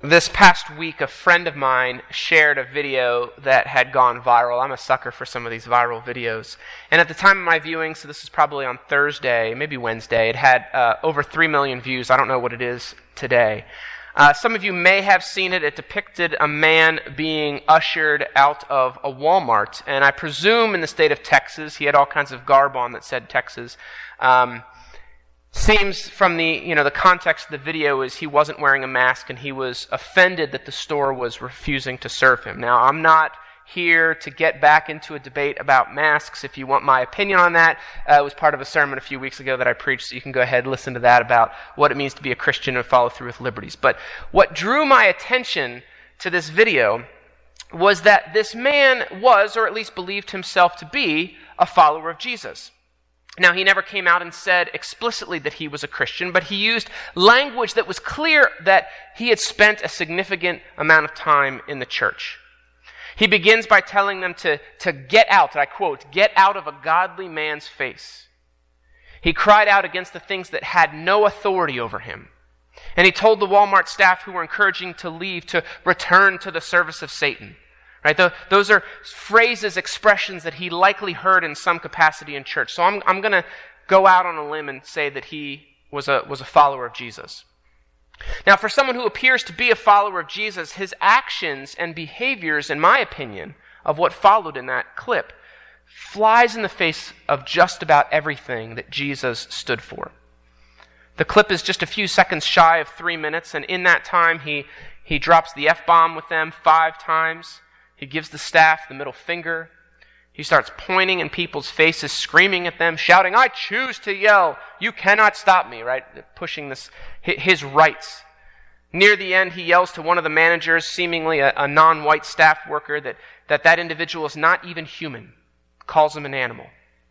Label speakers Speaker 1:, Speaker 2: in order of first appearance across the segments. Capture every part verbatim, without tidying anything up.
Speaker 1: This past week, a friend of mine shared a video that had gone viral. I'm a sucker for some of these viral videos. And at the time of my viewing, so this is probably on Thursday, maybe Wednesday, it had uh, over three million views. I don't know what it is today. Uh, some of you may have seen it. It depicted a man being ushered out of a Walmart. And I presume in the state of Texas, he had all kinds of garb on that said Texas. Um, Seems from the, you know, the context of the video is he wasn't wearing a mask and he was offended that the store was refusing to serve him. Now, I'm not here to get back into a debate about masks. If you want my opinion on that, uh, it was part of a sermon a few weeks ago that I preached, so you can go ahead and listen to that about what it means to be a Christian and follow through with liberties. But what drew my attention to this video was that this man was, or at least believed himself to be, a follower of Jesus. Now, he never came out and said explicitly that he was a Christian, but he used language that was clear that he had spent a significant amount of time in the church. He begins by telling them to, to get out, and I quote, "get out of a godly man's face." He cried out against the things that had no authority over him. And he told the Walmart staff who were encouraging to leave to return to the service of Satan. Right? The, those are phrases, expressions that he likely heard in some capacity in church. So I'm, I'm going to go out on a limb and say that he was a, was a follower of Jesus. Now, for someone who appears to be a follower of Jesus, his actions and behaviors, in my opinion, of what followed in that clip, flies in the face of just about everything that Jesus stood for. The clip is just a few seconds shy of three minutes, and in that time, he, he drops the F-bomb with them five times. He gives the staff the middle finger. He starts pointing in people's faces, screaming at them, shouting, "I choose to yell. You cannot stop me," right? Pushing this, his rights. Near the end, he yells to one of the managers, seemingly a, a non-white staff worker, that, that that individual is not even human. Calls him an animal.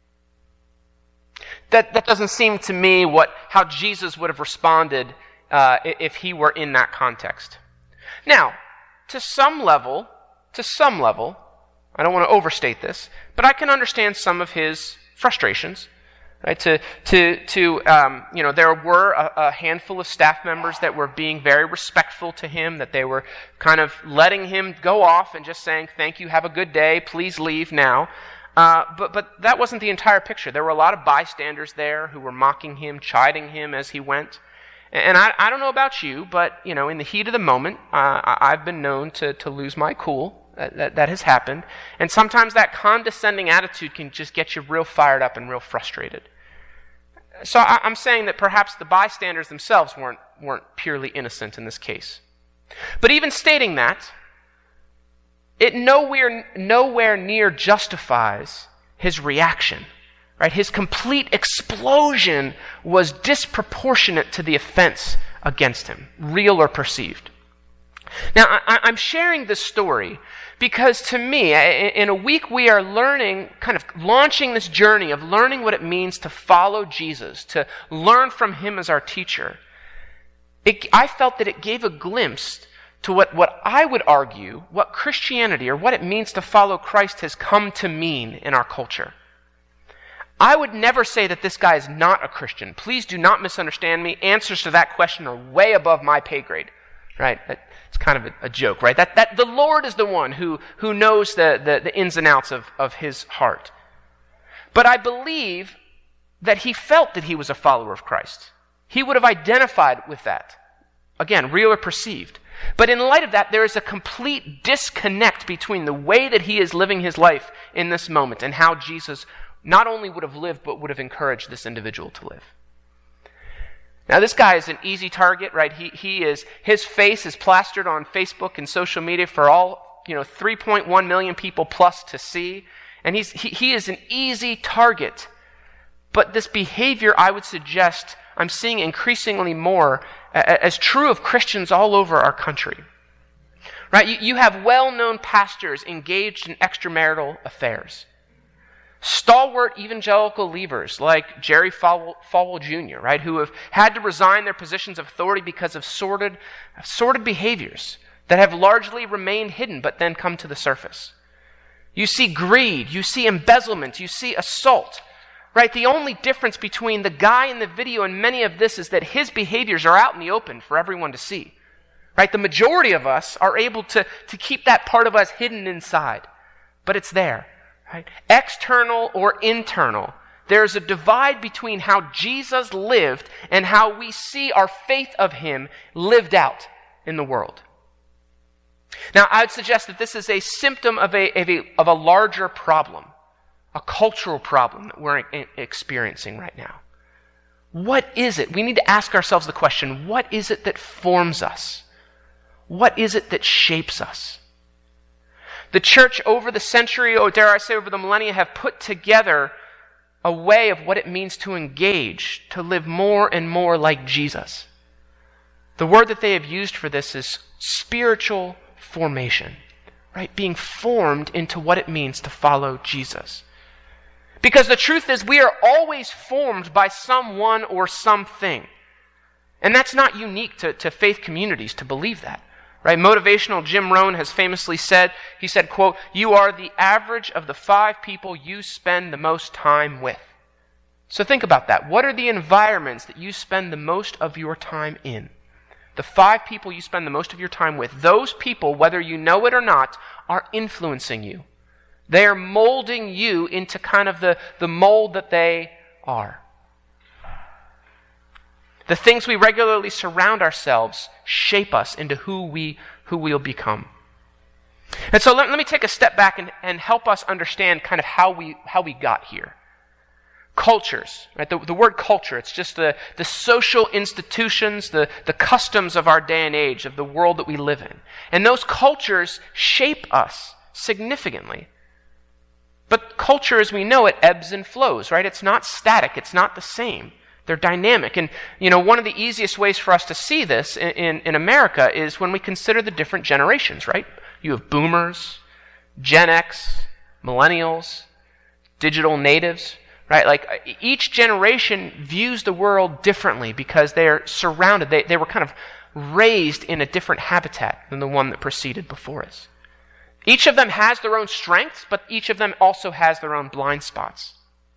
Speaker 1: That, that doesn't seem to me what how Jesus would have responded uh, if he were in that context. Now, to some level, To some level, I don't want to overstate this, but I can understand some of his frustrations. Right? To to to um, you know, there were a, a handful of staff members that were being very respectful to him, that they were kind of letting him go off and just saying, "Thank you, have a good day, please leave now." Uh, but but that wasn't the entire picture. There were a lot of bystanders there who were mocking him, chiding him as he went. And I, I don't know about you, but you know, in the heat of the moment, uh, I've been known to to lose my cool. That, that, that has happened. And sometimes that condescending attitude can just get you real fired up and real frustrated. So I, I'm saying that perhaps the bystanders themselves weren't, weren't purely innocent in this case. But even stating that, it nowhere, nowhere near justifies his reaction. Right? His complete explosion was disproportionate to the offense against him, real or perceived. Now, I, I'm sharing this story because to me, in a week we are learning, kind of launching this journey of learning what it means to follow Jesus, to learn from him as our teacher. It, I felt that it gave a glimpse to what, what I would argue, what Christianity or what it means to follow Christ has come to mean in our culture. I would never say that this guy is not a Christian. Please do not misunderstand me. Answers to that question are way above my pay grade. Right? It's kind of a, a joke, right? That that the Lord is the one who, who knows the, the, the ins and outs of, of his heart. But I believe that he felt that he was a follower of Christ. He would have identified with that. Again, real or perceived. But in light of that, there is a complete disconnect between the way that he is living his life in this moment and how Jesus not only would have lived, but would have encouraged this individual to live. Now, this guy is an easy target, right? He he is, his face is plastered on Facebook and social media for all, you know, three point one million people plus to see. And he's he, he is an easy target. But this behavior, I would suggest, I'm seeing increasingly more as true of Christians all over our country. Right? You, you have well-known pastors engaged in extramarital affairs. Stalwart evangelical leaders like Jerry Falwell, Falwell Junior, right, who have had to resign their positions of authority because of sordid, sordid behaviors that have largely remained hidden but then come to the surface. You see greed, you see embezzlement, you see assault, right? The only difference between the guy in the video and many of this is that his behaviors are out in the open for everyone to see. right? The majority of us are able to, to keep that part of us hidden inside, but it's there, right? External or internal, there's a divide between how Jesus lived and how we see our faith of him lived out in the world. Now, I would suggest that this is a symptom of a, of a, of a larger problem, a cultural problem that we're experiencing right now. What is it? We need to ask ourselves the question, what is it that forms us? What is it that shapes us? The church over the century, or dare I say over the millennia, have put together a way of what it means to engage, to live more and more like Jesus. The word that they have used for this is spiritual formation, right? Being formed into what it means to follow Jesus. Because the truth is, we are always formed by someone or something. And that's not unique to, to faith communities to believe that. Right? Motivational Jim Rohn has famously said, he said, quote, "You are the average of the five people you spend the most time with." So think about that. What are the environments that you spend the most of your time in? The five people you spend the most of your time with, those people, whether you know it or not, are influencing you. They are molding you into kind of the, the mold that they are. The things we regularly surround ourselves shape us into who we who we'll become. And so let, let me take a step back and, and help us understand kind of how we how we got here. Cultures, right? The, the word culture, it's just the, the social institutions, the, the customs of our day and age, of the world that we live in. And those cultures shape us significantly. But culture as we know it ebbs and flows, right? It's not static, it's not the same. They're dynamic. And, you know, one of the easiest ways for us to see this in, in, in America is when we consider the different generations, right? You have boomers, Gen X, millennials, digital natives, right? Like each generation views the world differently because they're surrounded. They, they were kind of raised in a different habitat than the one that preceded before us. Each of them has their own strengths, but each of them also has their own blind spots.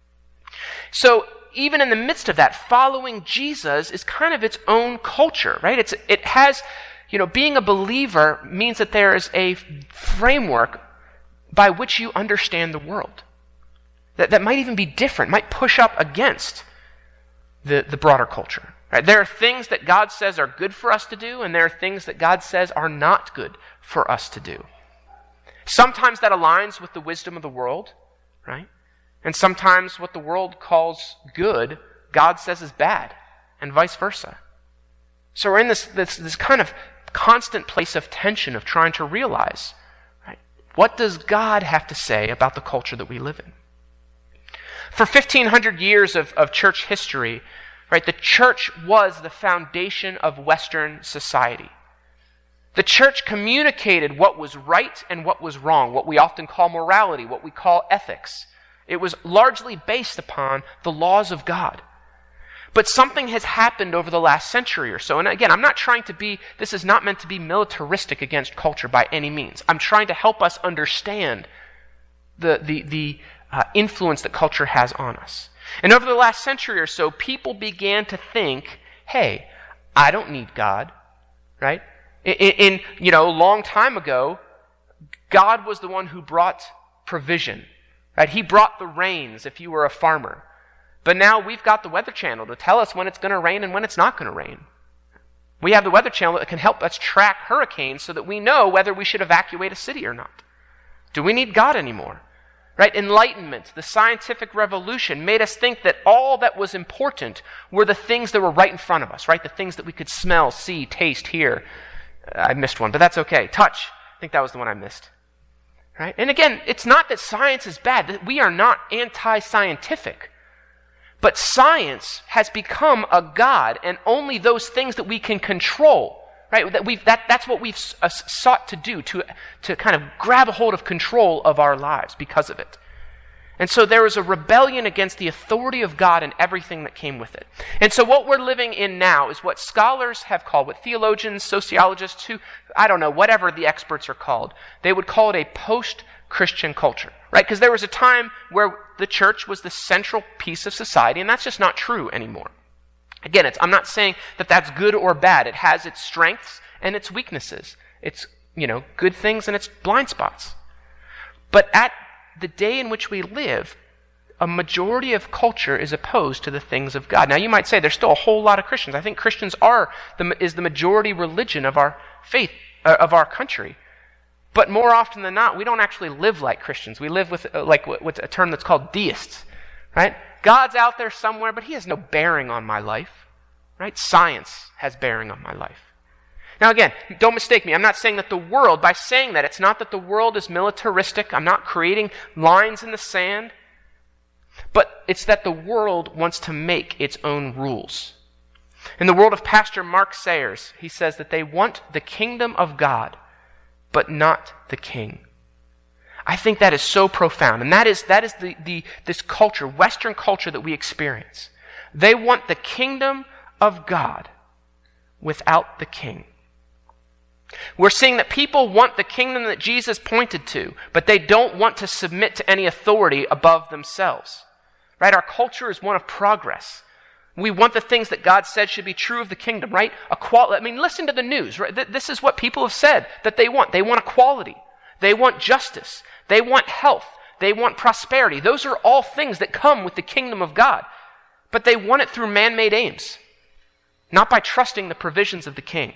Speaker 1: So, even in the midst of that, following Jesus is kind of its own culture, right? It's, it has, you know, being a believer means that there is a framework by which you understand the world. That, that might even be different, might push up against the, the broader culture. Right? There are things that God says are good for us to do, and there are things that God says are not good for us to do. Sometimes that aligns with the wisdom of the world, right? And sometimes what the world calls good, God says is bad, and vice versa. So we're in this, this, this kind of constant place of tension of trying to realize, right, what does God have to say about the culture that we live in? For fifteen hundred years of, of church history, right, the church was the foundation of Western society. The church communicated what was right and what was wrong, what we often call morality, what we call ethics. It was largely based upon the laws of God. But something has happened over the last century or so. And again, I'm not trying to be, this is not meant to be militaristic against culture by any means. I'm trying to help us understand the, the, the uh, influence that culture has on us. And over the last century or so, people began to think, hey, I don't need God, right? In, in you know, a long time ago, God was the one who brought provision. Right? He brought the rains if you were a farmer. But now we've got the Weather Channel to tell us when it's going to rain and when it's not going to rain. We have the Weather Channel that can help us track hurricanes so that we know whether we should evacuate a city or not. Do we need God anymore? Right? Enlightenment, the scientific revolution, made us think that all that was important were the things that were right in front of us, right? The things that we could smell, see, taste, hear. I missed one, but that's okay. Touch. I think that was the one I missed. Right? And again, it's not that science is bad. We are not anti-scientific. But science has become a god, and only those things that we can control, right? That we've, that, that's what we've uh, sought to do, to, to kind of grab a hold of control of our lives because of it. And so there was a rebellion against the authority of God and everything that came with it. And so what we're living in now is what scholars have called, what theologians, sociologists, who, I don't know, whatever the experts are called, they would call it a post-Christian culture, right? Because there was a time where the church was the central piece of society, and that's just not true anymore. Again, it's, I'm not saying that that's good or bad. It has its strengths and its weaknesses, its, you know, good things and its blind spots. But at the day in which we live, a majority of culture is opposed to the things of God. Now you might say there's still a whole lot of Christians. I think Christians are the, is the majority religion of our faith, uh, of our country. But more often than not, we don't actually live like Christians. We live with uh, like what's a term that's called deists, right? God's out there somewhere, but he has no bearing on my life, right? Science has bearing on my life. Now again, don't mistake me. I'm not saying that the world, by saying that, it's not that the world is militaristic. I'm not creating lines in the sand. But it's that the world wants to make its own rules. In the world of Pastor Mark Sayers, he says that they want the kingdom of God, but not the king. I think that is so profound. And that is that is the, the this culture, Western culture that we experience. They want the kingdom of God without the king. We're seeing that people want the kingdom that Jesus pointed to, but they don't want to submit to any authority above themselves. Right? Our culture is one of progress. We want the things that God said should be true of the kingdom, right? Equality. I mean, listen to the news, right? This is what people have said that they want. They want equality. They want justice. They want health. They want prosperity. Those are all things that come with the kingdom of God. But they want it through man-made aims, not by trusting the provisions of the king.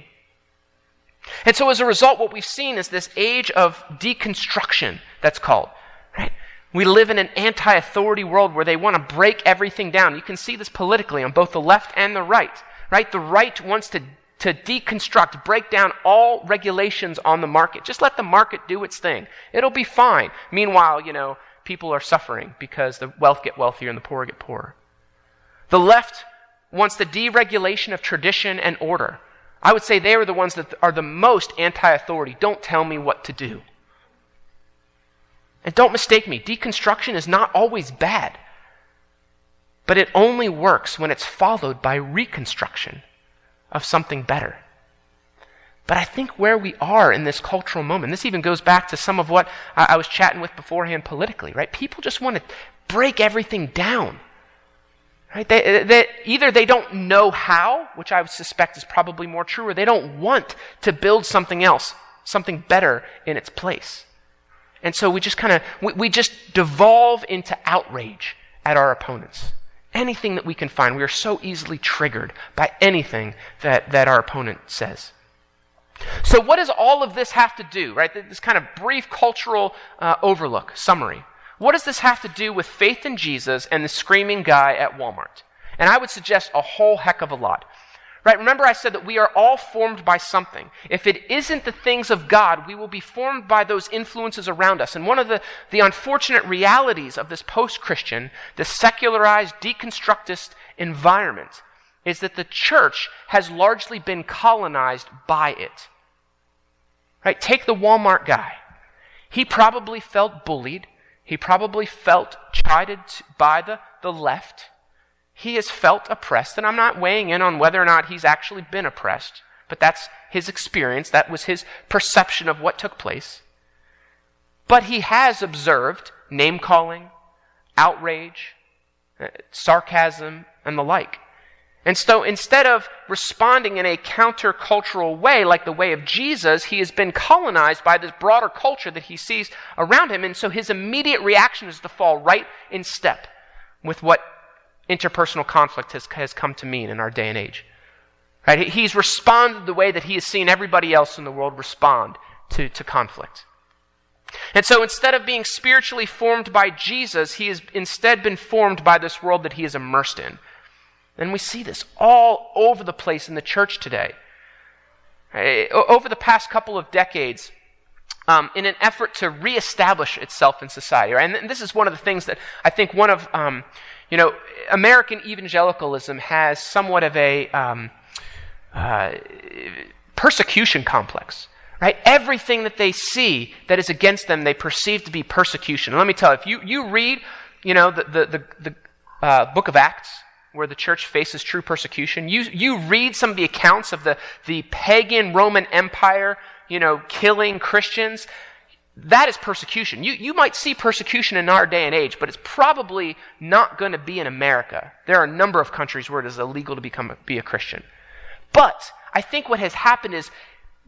Speaker 1: And so as a result, what we've seen is this age of deconstruction that's called, right? We live in an anti-authority world where they want to break everything down. You can see this politically on both the left and the right, right? The right wants to, to deconstruct, break down all regulations on the market. Just let the market do its thing. It'll be fine. Meanwhile, you know, people are suffering because the wealth get wealthier and the poor get poorer. The left wants the deregulation of tradition and order. I would say they are the ones that are the most anti-authority. Don't tell me what to do. And don't mistake me, deconstruction is not always bad. But it only works when it's followed by reconstruction of something better. But I think where we are in this cultural moment, this even goes back to some of what I, I was chatting with beforehand politically, right? People just want to break everything down. Right? They, they, either they don't know how, which I would suspect is probably more true, or they don't want to build something else, something better in its place. And so we just kind of, we, we just devolve into outrage at our opponents. Anything that we can find, we are so easily triggered by anything that, that our opponent says. So what does all of this have to do, right? This kind of brief cultural uh, overlook, summary. What does this have to do with faith in Jesus and the screaming guy at Walmart? And I would suggest a whole heck of a lot. Right? Remember I said that we are all formed by something. If it isn't the things of God, we will be formed by those influences around us. And one of the, the unfortunate realities of this post-Christian, this secularized, deconstructist environment is that the church has largely been colonized by it. Right? Take the Walmart guy. He probably felt bullied. He probably felt chided by the, the left. He has felt oppressed, and I'm not weighing in on whether or not he's actually been oppressed, but that's his experience. That was his perception of what took place. But he has observed name-calling, outrage, sarcasm, and the like. And so instead of responding in a countercultural way, like the way of Jesus, he has been colonized by this broader culture that he sees around him, and so his immediate reaction is to fall right in step with what interpersonal conflict has, has come to mean in our day and age. Right? He's responded the way that he has seen everybody else in the world respond to, to conflict. And so instead of being spiritually formed by Jesus, he has instead been formed by this world that he is immersed in. And we see this all over the place in the church today. Right? Over the past couple of decades, um, in an effort to reestablish itself in society. Right? And this is one of the things that I think one of... Um, You know, American evangelicalism has somewhat of a um, uh, persecution complex, right? Everything that they see that is against them, they perceive to be persecution. And let me tell you, if you, you read, you know, the the the, the uh, book of Acts, where the church faces true persecution, you you read some of the accounts of the the pagan Roman Empire, you know, killing Christians. That is persecution. You, you might see persecution in our day and age, but it's probably not going to be in America. There are a number of countries where it is illegal to become a, be a Christian. But I think what has happened is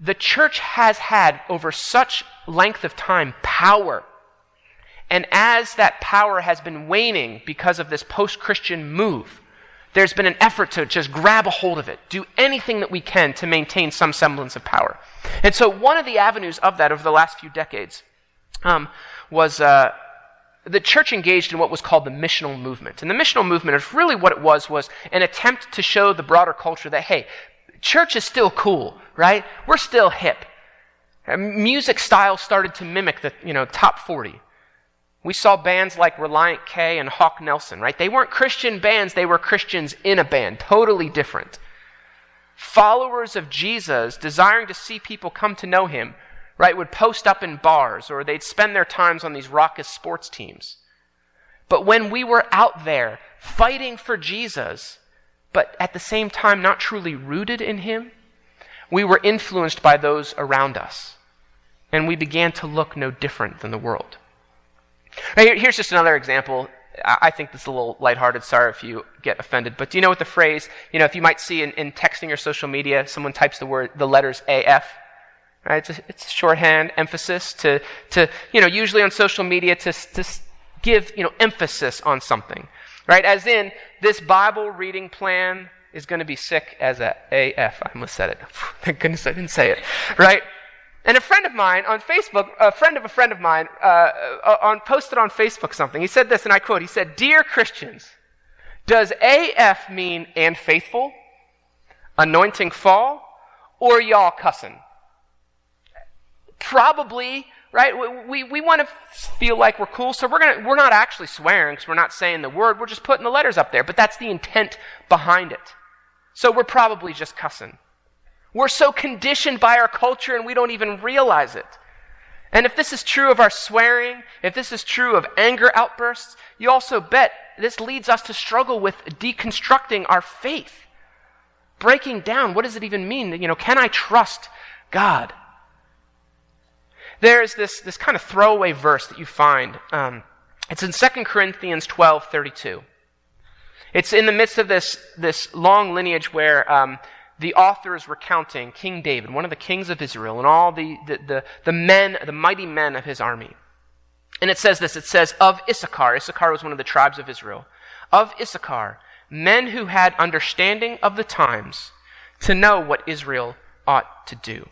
Speaker 1: the church has had over such length of time power. And as that power has been waning because of this post-Christian move, there's been an effort to just grab a hold of it, do anything that we can to maintain some semblance of power. And so one of the avenues of that over the last few decades um, was uh, the church engaged in what was called the missional movement. And the missional movement is really what it was, was an attempt to show the broader culture that, hey, church is still cool, right? We're still hip. And music style started to mimic the, you know, top forty. We saw bands like Reliant K and Hawk Nelson, right? They weren't Christian bands, they were Christians in a band, totally different. Followers of Jesus, desiring to see people come to know him, right, would post up in bars, or they'd spend their times on these raucous sports teams. But when we were out there fighting for Jesus, but at the same time not truly rooted in him, we were influenced by those around us. And we began to look no different than the world. Right, here's just another example. I think this is a little lighthearted. Sorry if you get offended. But do you know what the phrase, you know, if you might see in, in texting or social media, someone types the word, the letters A F, right? It's a, it's a shorthand emphasis to, to, you know, usually on social media to, to give, you know, emphasis on something, right? As in, this Bible reading plan is going to be sick as a A F. I almost said it. Thank goodness I didn't say it, right? And a friend of mine on Facebook, a friend of a friend of mine, uh, on posted on Facebook something. He said this, and I quote, he said, "Dear Christians, does A F mean and faithful, anointing fall, or y'all cussing?" Probably, right? We, we, we want to feel like we're cool, so we're gonna we're not actually swearing because we're not saying the word. We're just putting the letters up there, but that's the intent behind it. So we're probably just cussing. We're so conditioned by our culture and we don't even realize it. And if this is true of our swearing, if this is true of anger outbursts, you also bet this leads us to struggle with deconstructing our faith. Breaking down, what does it even mean? You know, can I trust God? There's this, this kind of throwaway verse that you find. Um, it's in Second Corinthians twelve thirty-two. It's in the midst of this, this long lineage where um, the author is recounting King David, one of the kings of Israel, and all the, the, the, the men, the mighty men of his army. And it says this, it says, of Issachar, Issachar was one of the tribes of Israel, of Issachar, men who had understanding of the times to know what Israel ought to do.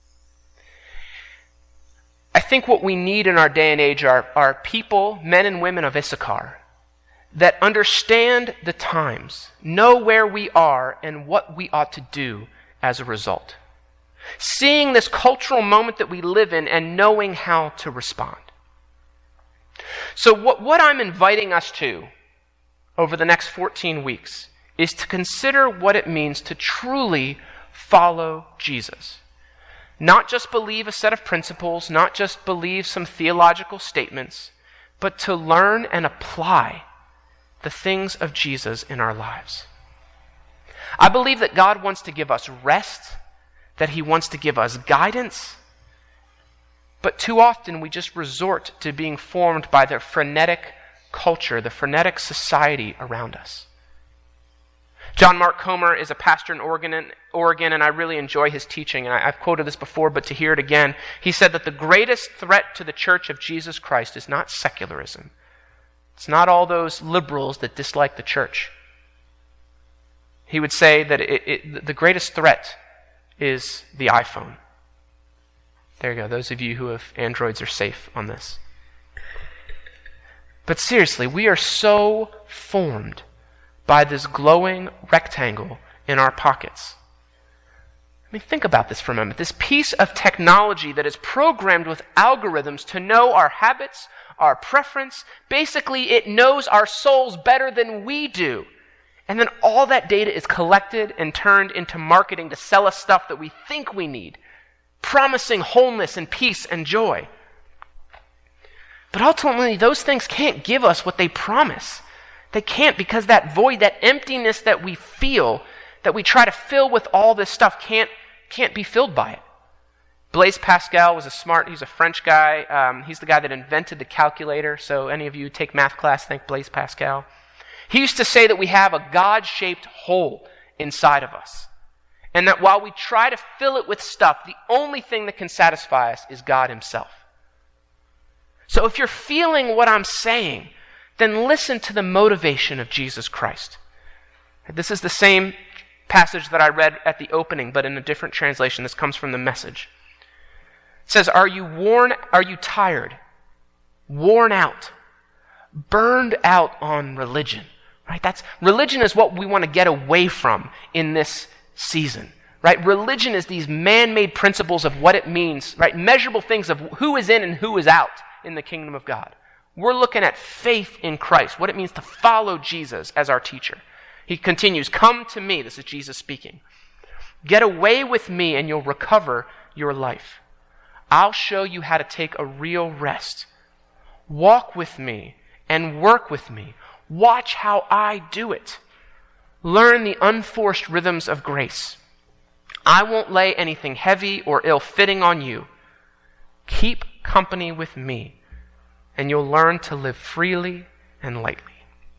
Speaker 1: I think what we need in our day and age are, are people, men and women of Issachar, that understand the times, know where we are and what we ought to do as a result. Seeing this cultural moment that we live in and knowing how to respond. So what, what I'm inviting us to over the next fourteen weeks is to consider what it means to truly follow Jesus. Not just believe a set of principles, not just believe some theological statements, but to learn and apply the things of Jesus in our lives. I believe that God wants to give us rest, that he wants to give us guidance, but too often we just resort to being formed by the frenetic culture, the frenetic society around us. John Mark Comer is a pastor in Oregon, Oregon, and I really enjoy his teaching, and I, I've quoted this before, but to hear it again, he said that the greatest threat to the Church of Jesus Christ is not secularism. It's not all those liberals that dislike the church. He would say that it, it, the greatest threat is the iPhone. There you go. Those of you who have Androids are safe on this. But seriously, we are so formed by this glowing rectangle in our pockets. I mean, think about this for a moment. This piece of technology that is programmed with algorithms to know our habits, our preference. Basically, it knows our souls better than we do. And then all that data is collected and turned into marketing to sell us stuff that we think we need, promising wholeness and peace and joy. But ultimately, those things can't give us what they promise. They can't, because that void, that emptiness that we feel, that we try to fill with all this stuff, can't, can't be filled by it. Blaise Pascal was a smart, he's a French guy. Um, he's the guy that invented the calculator. So any of you who take math class, think Blaise Pascal. He used to say that we have a God-shaped hole inside of us. And that while we try to fill it with stuff, the only thing that can satisfy us is God himself. So if you're feeling what I'm saying, then listen to the motivation of Jesus Christ. This is the same passage that I read at the opening, but in a different translation. This comes from the Message. It says, are you worn, are you tired, worn out, burned out on religion? Right? That's religion is what we want to get away from in this season. Right? Religion is these man-made principles of what it means, right? Measurable things of who is in and who is out in the kingdom of God. We're looking at faith in Christ, what it means to follow Jesus as our teacher. He continues, come to me, this is Jesus speaking. Get away with me and you'll recover your life. I'll show you how to take a real rest. Walk with me and work with me. Watch how I do it. Learn the unforced rhythms of grace. I won't lay anything heavy or ill-fitting on you. Keep company with me, and you'll learn to live freely and lightly.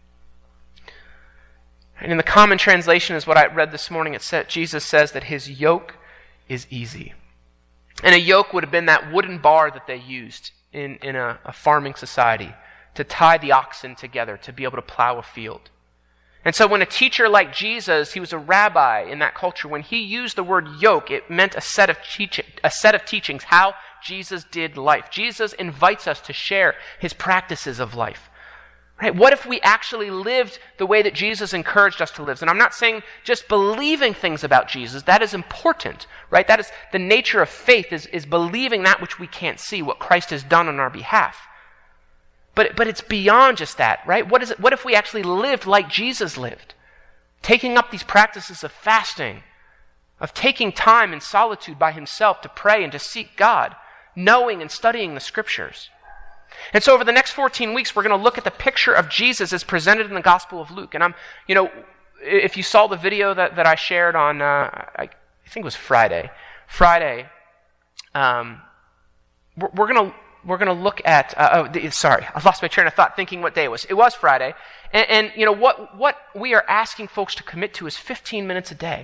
Speaker 1: And in the Common Translation is what I read this morning. It said, Jesus says that his yoke is easy. And a yoke would have been that wooden bar that they used in, in a, a farming society to tie the oxen together to be able to plow a field. And so when a teacher like Jesus, he was a rabbi in that culture, when he used the word yoke, it meant a set of teach- a set of teachings, how Jesus did life. Jesus invites us to share his practices of life. Right? What if we actually lived the way that Jesus encouraged us to live? And I'm not saying just believing things about Jesus. That is important, right? That is the nature of faith, is, is believing that which we can't see, what Christ has done on our behalf. But, but it's beyond just that, right? What is it? What if we actually lived like Jesus lived? Taking up these practices of fasting, of taking time in solitude by himself to pray and to seek God, knowing and studying the scriptures. And so over the next fourteen weeks, we're going to look at the picture of Jesus as presented in the Gospel of Luke. And I'm, you know, if you saw the video that, that I shared on, uh, I, I think it was Friday, Friday, um, we're, we're going to we're going to look at. Uh, oh, the, sorry, I lost my train of thought thinking what day it was. It was Friday, and, and you know what what we are asking folks to commit to is fifteen minutes a day,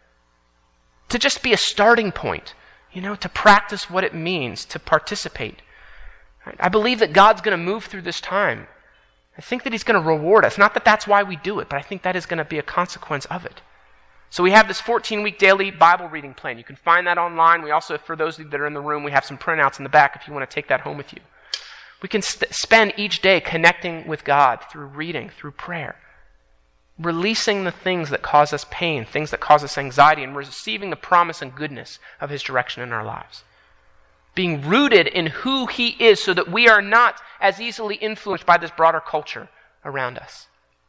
Speaker 1: to just be a starting point, you know, to practice what it means to participate. I believe that God's going to move through this time. I think that he's going to reward us. Not that that's why we do it, but I think that is going to be a consequence of it. So we have this fourteen-week daily Bible reading plan. You can find that online. We also, for those of you that are in the room, we have some printouts in the back if you want to take that home with you. We can st- spend each day connecting with God through reading, through prayer, releasing the things that cause us pain, things that cause us anxiety, and receiving the promise and goodness of his direction in our lives. Being rooted in who he is so that we are not as easily influenced by this broader culture around us.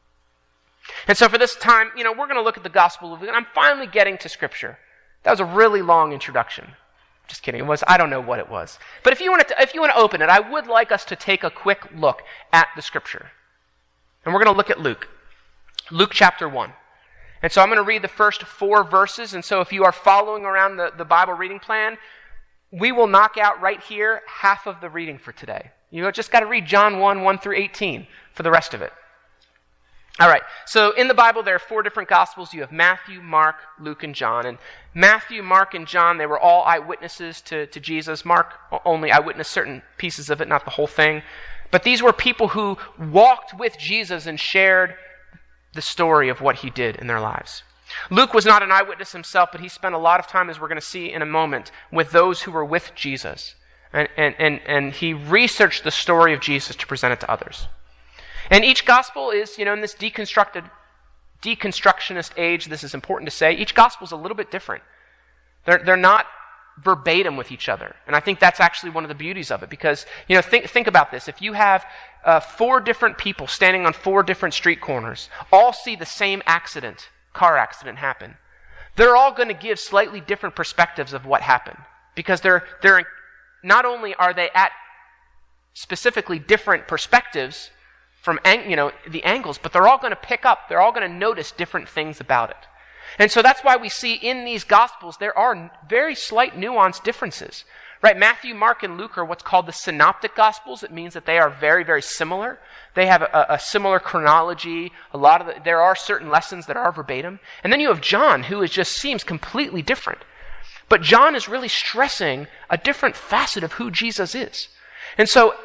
Speaker 1: And so for this time, you know, we're going to look at the Gospel of Luke, and I'm finally getting to Scripture. That was a really long introduction. Just kidding. It was, I don't know what it was. But if you want to, if you want to open it, I would like us to take a quick look at the Scripture. And we're going to look at Luke. Luke chapter one. And so I'm going to read the first four verses, and so if you are following around the, the Bible reading plan, we will knock out right here half of the reading for today. You just got to read John one, one through eighteen for the rest of it. All right, so in the Bible there are four different Gospels. You have Matthew, Mark, Luke, and John. And Matthew, Mark, and John, they were all eyewitnesses to, to Jesus. Mark only eyewitnessed certain pieces of it, not the whole thing. But these were people who walked with Jesus and shared the story of what he did in their lives. Luke was not an eyewitness himself, but he spent a lot of time, as we're going to see in a moment, with those who were with Jesus. And, and, and, and he researched the story of Jesus to present it to others. And each gospel is, you know, in this deconstructed, deconstructionist age, this is important to say, each gospel is a little bit different. They're, they're not verbatim with each other. And I think that's actually one of the beauties of it, because, you know, think, think about this. If you have uh, four different people standing on four different street corners, all see the same accident, car accident happen, they're all going to give slightly different perspectives of what happened, because they're they're not only are they at specifically different perspectives from ang- you know the angles, but they're all going to pick up, they're all going to notice different things about it. And so that's why we see in these Gospels there are very slight nuanced differences. Right? Matthew, Mark, and Luke are what's called the synoptic gospels. It means that they are very, very similar. They have a, a similar chronology. A lot of the, there are certain lessons that are verbatim. And then you have John, who is just seems completely different. But John is really stressing a different facet of who Jesus is. And so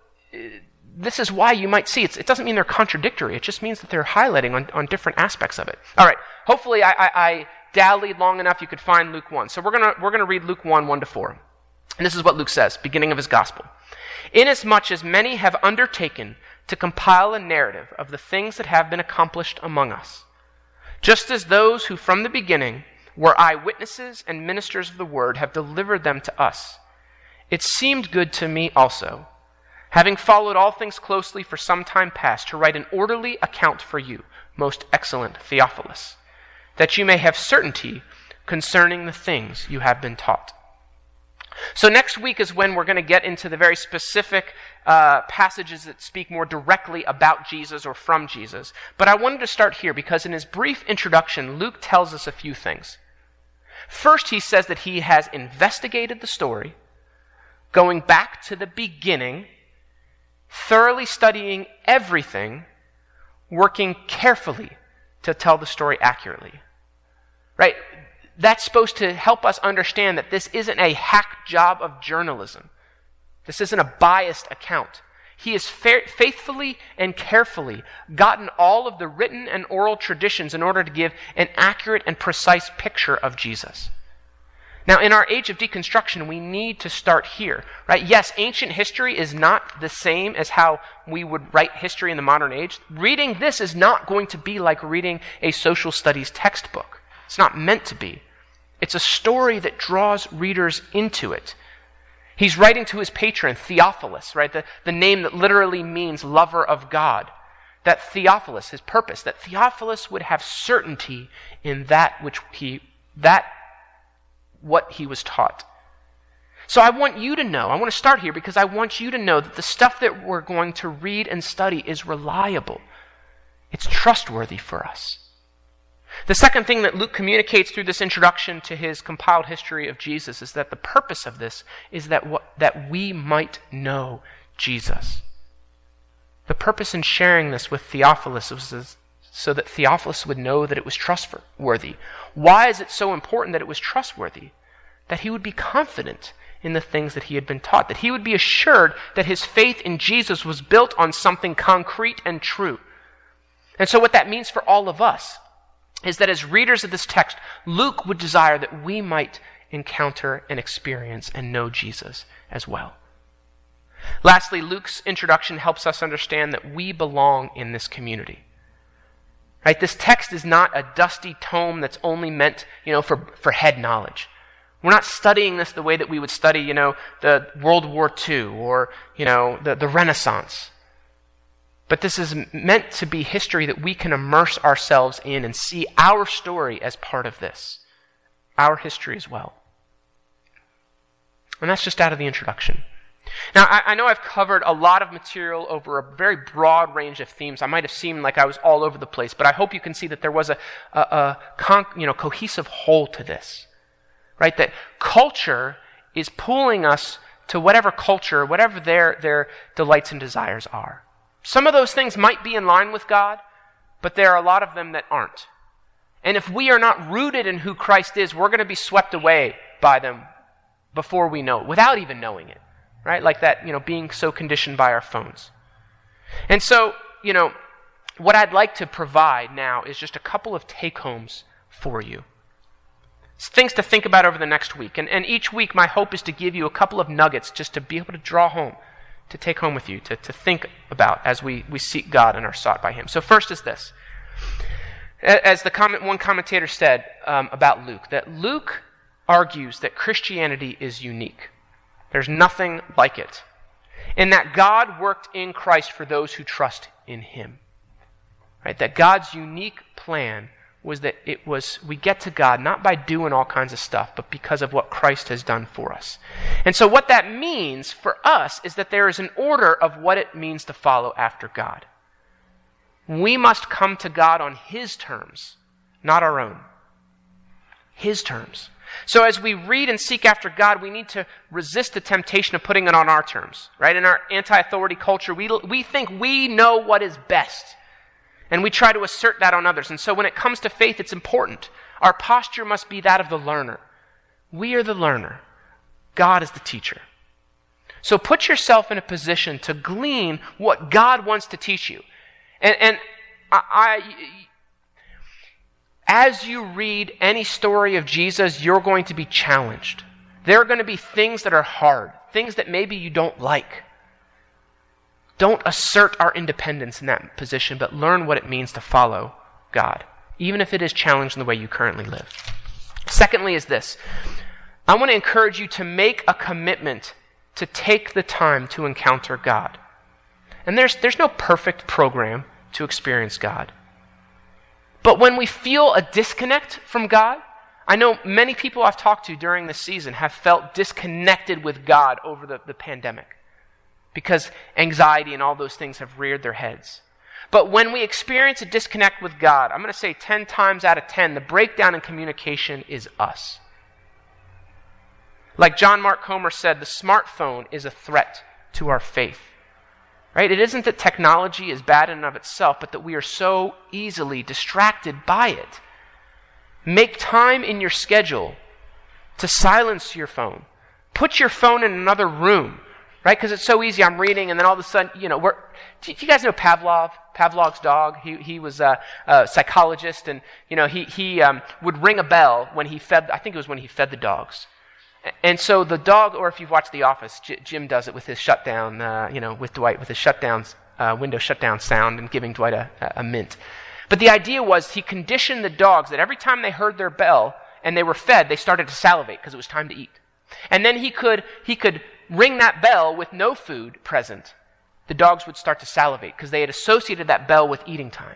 Speaker 1: this is why you might see, it's, it doesn't mean they're contradictory. It just means that they're highlighting on, on different aspects of it. All right. Hopefully I, I, I dallied long enough you could find Luke one. So we're going to we're gonna read Luke one, one to four. And this is what Luke says, beginning of his gospel. Inasmuch as many have undertaken to compile a narrative of the things that have been accomplished among us, just as those who from the beginning were eyewitnesses and ministers of the word have delivered them to us, it seemed good to me also, having followed all things closely for some time past, to write an orderly account for you, most excellent Theophilus, that you may have certainty concerning the things you have been taught. So next week is when we're going to get into the very specific uh, passages that speak more directly about Jesus or from Jesus. But I wanted to start here because in his brief introduction, Luke tells us a few things. First, he says that he has investigated the story, going back to the beginning, thoroughly studying everything, working carefully to tell the story accurately. Right? That's supposed to help us understand that this isn't a hack job of journalism. This isn't a biased account. He has fa- faithfully and carefully gotten all of the written and oral traditions in order to give an accurate and precise picture of Jesus. Now, in our age of deconstruction, we need to start here, right? Yes, ancient history is not the same as how we would write history in the modern age. Reading this is not going to be like reading a social studies textbook. It's not meant to be. It's a story that draws readers into it. He's writing to his patron, Theophilus, right? The, the name that literally means lover of God. That Theophilus, his purpose, that Theophilus would have certainty in that which he, that what he was taught. So I want you to know, I want to start here because I want you to know that the stuff that we're going to read and study is reliable. It's trustworthy for us. The second thing that Luke communicates through this introduction to his compiled history of Jesus is that the purpose of this is that what, that we might know Jesus. The purpose in sharing this with Theophilus was so that Theophilus would know that it was trustworthy. Why is it so important that it was trustworthy? That he would be confident in the things that he had been taught, that he would be assured that his faith in Jesus was built on something concrete and true. And so what that means for all of us is that as readers of this text, Luke would desire that we might encounter and experience and know Jesus as well. Lastly, Luke's introduction helps us understand that we belong in this community. Right? This text is not a dusty tome that's only meant, you know, for, for head knowledge. We're not studying this the way that we would study, you know, the World War Two or, you know, the, the Renaissance. But this is meant to be history that we can immerse ourselves in and see our story as part of this. Our history as well. And that's just out of the introduction. Now, I, I know I've covered a lot of material over a very broad range of themes. I might have seemed like I was all over the place, but I hope you can see that there was a, a, a con, you know, cohesive whole to this. Right? That culture is pulling us to whatever culture, whatever their, their delights and desires are. Some of those things might be in line with God, but there are a lot of them that aren't. And if we are not rooted in who Christ is, we're going to be swept away by them before we know it, without even knowing it. Right? Like that, you know, being so conditioned by our phones. And so, you know, what I'd like to provide now is just a couple of take-homes for you. Things to think about over the next week. And, and each week, my hope is to give you a couple of nuggets just to be able to draw home, to take home with you, to, to think about as we, we seek God and are sought by Him. So first is this. As the comment, one commentator said um, about Luke, that Luke argues that Christianity is unique. There's nothing like it. And that God worked in Christ for those who trust in Him. Right? That God's unique plan was that it was, we get to God not by doing all kinds of stuff, but because of what Christ has done for us. And so what that means for us is that there is an order of what it means to follow after God. We must come to God on His terms, not our own. His terms. So as we read and seek after God, we need to resist the temptation of putting it on our terms, right? In our anti-authority culture, we, we think we know what is best, and we try to assert that on others. And so when it comes to faith, it's important. Our posture must be that of the learner. We are the learner. God is the teacher. So put yourself in a position to glean what God wants to teach you. And, and I, I, as you read any story of Jesus, you're going to be challenged. There are going to be things that are hard, things that maybe you don't like. Don't assert our independence in that position, but learn what it means to follow God, even if it is challenged in the way you currently live. Secondly is this. I want to encourage you to make a commitment to take the time to encounter God. And there's, there's no perfect program to experience God. But when we feel a disconnect from God, I know many people I've talked to during this season have felt disconnected with God over the, the pandemic because anxiety and all those things have reared their heads. But when we experience a disconnect with God, I'm going to say ten times out of ten, the breakdown in communication is us. Like John Mark Comer said, the smartphone is a threat to our faith. Right? It isn't that technology is bad in and of itself, but that we are so easily distracted by it. Make time in your schedule to silence your phone. Put your phone in another room, right? Because it's so easy. I'm reading, and then all of a sudden, you know, we're, do you guys know Pavlov? Pavlov's dog. He he was a, a psychologist, and you know he he um, would ring a bell when he fed. I think it was when he fed the dogs. And so the dog, or if you've watched The Office, J- Jim does it with his shutdown, uh, you know, with Dwight, with his shutdowns, uh, window shutdown sound and giving Dwight a, a mint. But the idea was he conditioned the dogs that every time they heard their bell and they were fed, they started to salivate because it was time to eat. And then he could he could ring that bell with no food present. The dogs would start to salivate because they had associated that bell with eating time.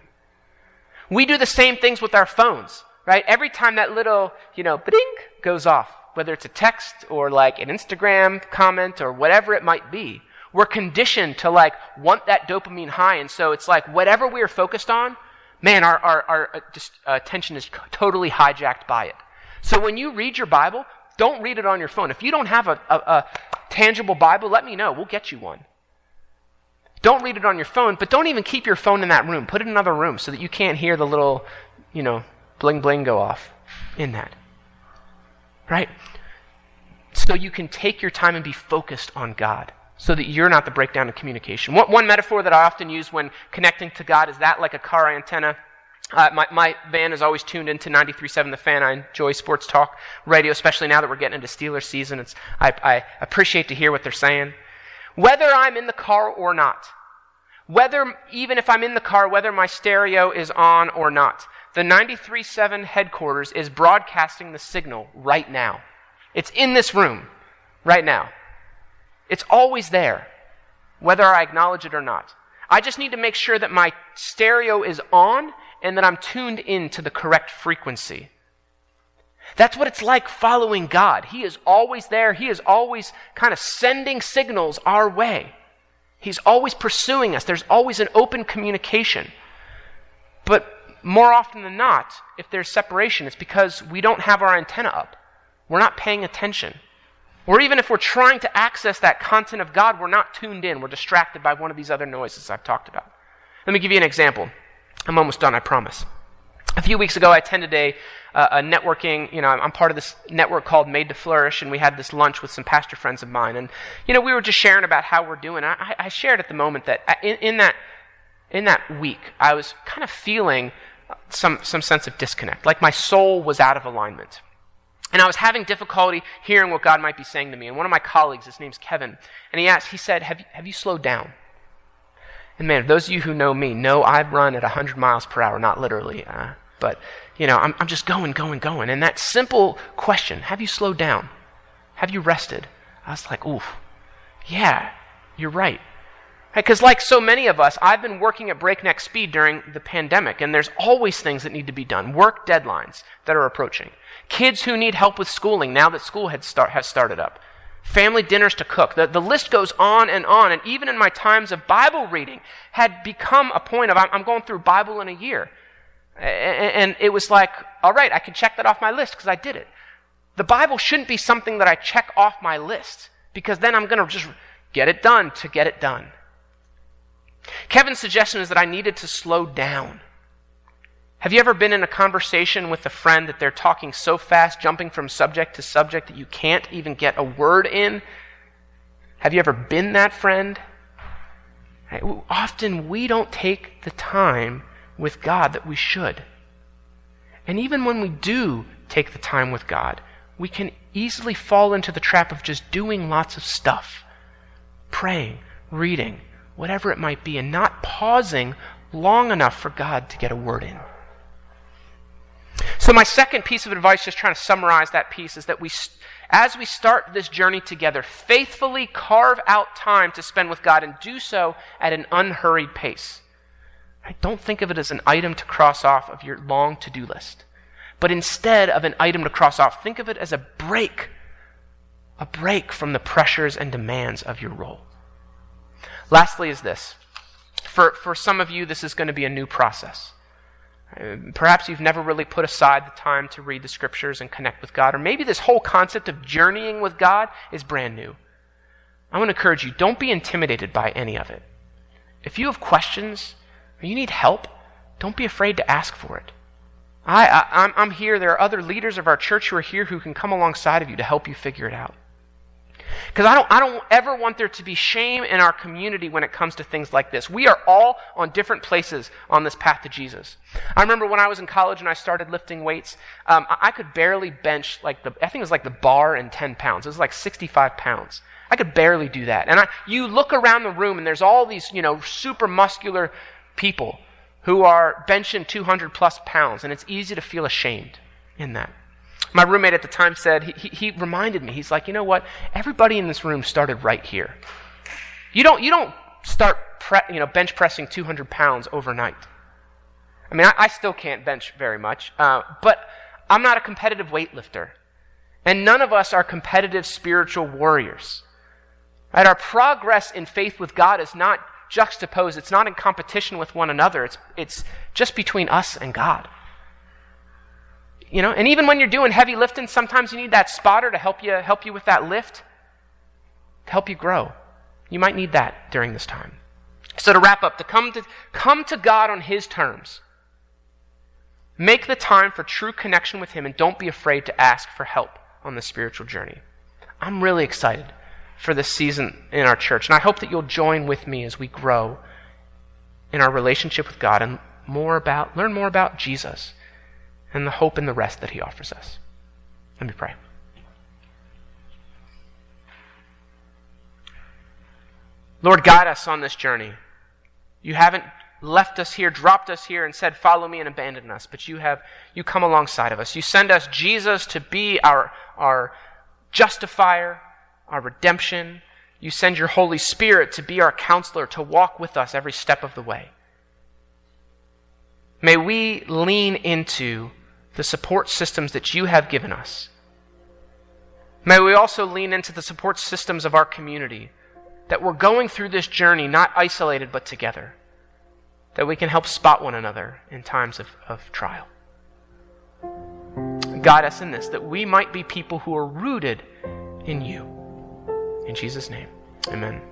Speaker 1: We do the same things with our phones, right? Every time that little, you know, ba-ding goes off, whether it's a text or like an Instagram comment or whatever it might be, we're conditioned to like want that dopamine high. And so it's like whatever we are focused on, man, our, our, our uh, just, uh, attention is totally hijacked by it. So when you read your Bible, don't read it on your phone. If you don't have a, a, a tangible Bible, let me know. We'll get you one. Don't read it on your phone, but don't even keep your phone in that room. Put it in another room so that you can't hear the little, you know, bling bling go off in that. Right? So you can take your time and be focused on God so that you're not the breakdown in communication. One, one metaphor that I often use when connecting to God is that like a car antenna. Uh, my, my van is always tuned into ninety-three point seven The Fan. I enjoy sports talk radio, especially now that we're getting into Steelers season. It's, I, I appreciate to hear what they're saying. Whether I'm in the car or not, whether, even if I'm in the car, whether my stereo is on or not, the ninety-three point seven headquarters is broadcasting the signal right now. It's in this room right now. It's always there, whether I acknowledge it or not. I just need to make sure that my stereo is on and that I'm tuned in to the correct frequency. That's what it's like following God. He is always there. He is always kind of sending signals our way. He's always pursuing us. There's always an open communication. But more often than not, if there's separation, it's because we don't have our antenna up. We're not paying attention. Or even if we're trying to access that content of God, we're not tuned in. We're distracted by one of these other noises I've talked about. Let me give you an example. I'm almost done, I promise. A few weeks ago, I attended a, uh, a networking, you know, I'm part of this network called Made to Flourish, and we had this lunch with some pastor friends of mine. And, you know, we were just sharing about how we're doing. I, I shared at the moment that in, in that in that week, I was kind of feeling some some sense of disconnect, like my soul was out of alignment. And I was having difficulty hearing what God might be saying to me. And one of my colleagues, his name's Kevin, and he asked, he said, have you, have you slowed down? And man, those of you who know me know I run at one hundred miles per hour, not literally, uh, but, you know, I'm, I'm just going, going, going. And that simple question, have you slowed down? Have you rested? I was like, ooh, yeah, you're right. Because like so many of us, I've been working at breakneck speed during the pandemic, and there's always things that need to be done. Work deadlines that are approaching. Kids who need help with schooling now that school had start, has started up. Family dinners to cook. The, the list goes on and on. And even in my times of Bible reading had become a point of, I'm, I'm going through Bible in a year. And, and it was like, all right, I can check that off my list because I did it. The Bible shouldn't be something that I check off my list, because then I'm going to just get it done to get it done. Kevin's suggestion is that I needed to slow down. Have you ever been in a conversation with a friend that they're talking so fast, jumping from subject to subject, that you can't even get a word in? Have you ever been that friend? Often we don't take the time with God that we should. And even when we do take the time with God, we can easily fall into the trap of just doing lots of stuff. Praying, reading, whatever it might be, and not pausing long enough for God to get a word in. So my second piece of advice, just trying to summarize that piece, is that we, as we start this journey together, faithfully carve out time to spend with God and do so at an unhurried pace. Don't think of it as an item to cross off of your long to-do list. But instead of an item to cross off, think of it as a break. A break from the pressures and demands of your role. Lastly is this. For, for some of you, this is going to be a new process. Perhaps you've never really put aside the time to read the scriptures and connect with God, or maybe this whole concept of journeying with God is brand new. I want to encourage you, don't be intimidated by any of it. If you have questions or you need help, don't be afraid to ask for it. I, I, I'm, I'm here. There are other leaders of our church who are here who can come alongside of you to help you figure it out. Because I don't, I don't ever want there to be shame in our community when it comes to things like this. We are all on different places on this path to Jesus. I remember when I was in college and I started lifting weights, um, I, I could barely bench like the, I think it was like the bar and ten pounds. It was like sixty-five pounds. I could barely do that. And I, you look around the room and there's all these, you know, super muscular people who are benching two hundred plus pounds, and it's easy to feel ashamed in that. My roommate at the time said, he, he, he reminded me, he's like, you know what? Everybody in this room started right here. You don't, you don't start pre, you know, bench pressing two hundred pounds overnight. I mean, I, I still can't bench very much, uh, but I'm not a competitive weightlifter. And none of us are competitive spiritual warriors. Right? Our progress in faith with God is not juxtaposed. It's not in competition with one another. It's, it's just between us and God. You know, and even when you're doing heavy lifting, sometimes you need that spotter to help you help you with that lift, to help you grow. You might need that during this time. So to wrap up, to come to come to God on His terms. Make the time for true connection with Him, and don't be afraid to ask for help on the spiritual journey. I'm really excited for this season in our church, and I hope that you'll join with me as we grow in our relationship with God and more about learn more about Jesus and the hope and the rest that He offers us. Let me pray. Lord, guide us on this journey. You haven't left us here, dropped us here, and said, follow me, and abandoned us, but you have you come alongside of us. You send us Jesus to be our, our justifier, our redemption. You send your Holy Spirit to be our counselor, to walk with us every step of the way. May we lean into the support systems that you have given us. May we also lean into the support systems of our community, that we're going through this journey not isolated but together, that we can help spot one another in times of, of trial. Guide us in this, that we might be people who are rooted in you. In Jesus' name, amen.